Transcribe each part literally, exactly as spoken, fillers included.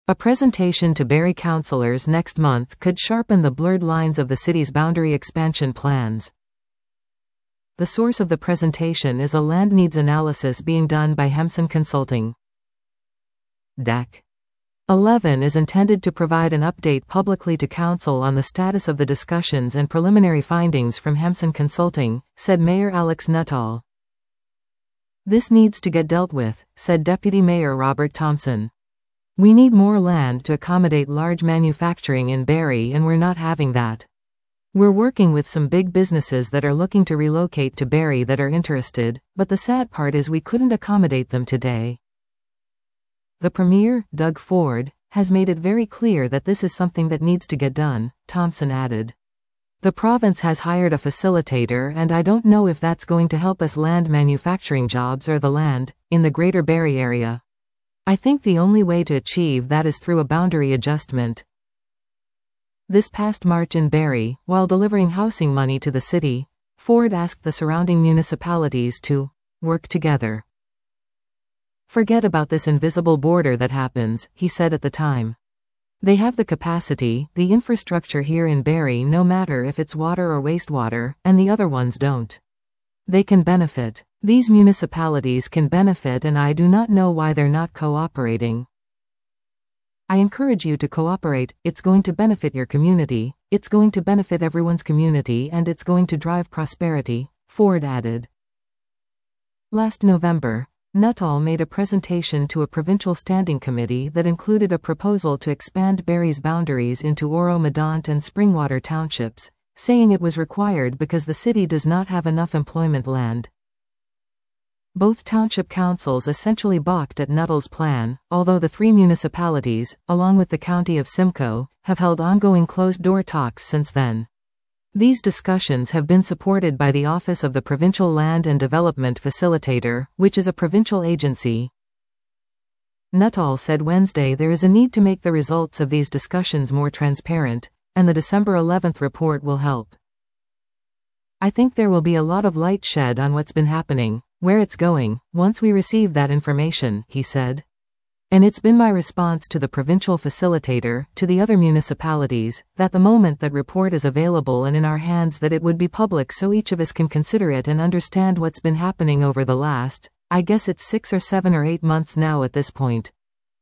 A presentation to Barrie councillors next month could sharpen the blurred lines of the city's boundary expansion plans. The source of the presentation is a land needs analysis being done by Hemson Consulting. D E C eleven is intended to provide an update publicly to Council on the status of the discussions and preliminary findings from Hemson Consulting, said Mayor Alex Nuttall. This needs to get dealt with, said Deputy Mayor Robert Thompson. We need more land to accommodate large manufacturing in Barrie, and we're not having that. We're working with some big businesses that are looking to relocate to Barrie that are interested, but the sad part is we couldn't accommodate them today. The Premier, Doug Ford, has made it very clear that this is something that needs to get done, Thompson added. The province has hired a facilitator, and I don't know if that's going to help us land manufacturing jobs or the land in the Greater Barrie area. I think the only way to achieve that is through a boundary adjustment. This past March in Barrie, while delivering housing money to the city, Ford asked the surrounding municipalities to work together. Forget about this invisible border that happens, he said at the time. They have the capacity, the infrastructure here in Barrie, no matter if it's water or wastewater, and the other ones don't. They can benefit. These municipalities can benefit, and I do not know why they're not cooperating. I encourage you to cooperate. It's going to benefit your community, it's going to benefit everyone's community, and it's going to drive prosperity, Ford added. Last November, Nuttall made a presentation to a provincial standing committee that included a proposal to expand Barrie's boundaries into Oro-Medonte and Springwater townships, saying it was required because the city does not have enough employment land. Both township councils essentially balked at Nuttall's plan, although the three municipalities, along with the county of Simcoe, have held ongoing closed-door talks since then. These discussions have been supported by the Office of the Provincial Land and Development Facilitator, which is a provincial agency. Nuttall said Wednesday there is a need to make the results of these discussions more transparent, and the December eleventh report will help. I think there will be a lot of light shed on what's been happening, where it's going, once we receive that information, he said. And it's been my response to the provincial facilitator, to the other municipalities, that the moment that report is available and in our hands that it would be public so each of us can consider it and understand what's been happening over the last, I guess it's six or seven or eight months now at this point.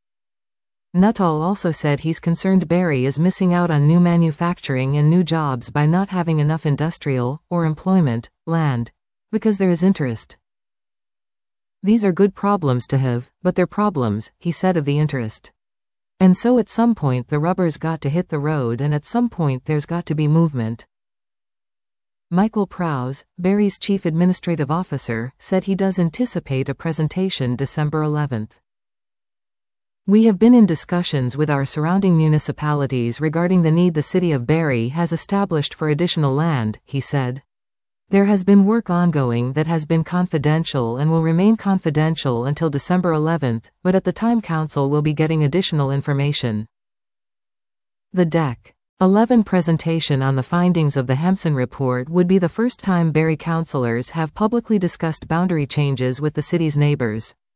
Nuttall also said he's concerned Barrie is missing out on new manufacturing and new jobs by not having enough industrial, or employment, land. Because there is interest. These are good problems to have, but they're problems, he said, of the interest. And so at some point the rubber's got to hit the road, and at some point there's got to be movement. Michael Prowse, Barrie's chief administrative officer, said he does anticipate a presentation December eleventh. We have been in discussions with our surrounding municipalities regarding the need the city of Barrie has established for additional land, he said. There has been work ongoing that has been confidential and will remain confidential until December eleventh, but at the time Council will be getting additional information. The D E C eleven presentation on the findings of the Hemson report would be the first time Barrie councillors have publicly discussed boundary changes with the city's neighbours.